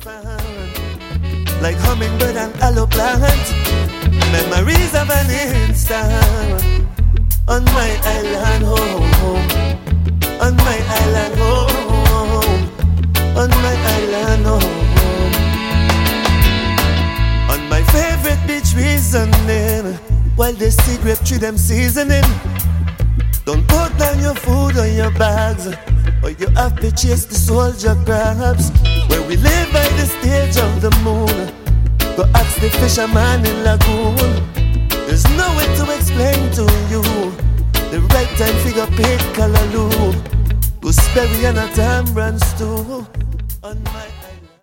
found, like hummingbird and aloe plant. Memories of an instant on my island home, on my island home, on my island home, on my favorite beach reasoning, while the sea grape tree them seasoning. Don't put down your food on your bags, or you have to chase the soldier crabs. Where we live by the stage of the moon, go ask the fisherman in lagoon. There's no way to explain to you the right time figure paid callaloo, gooseberry and a tamarind stew on my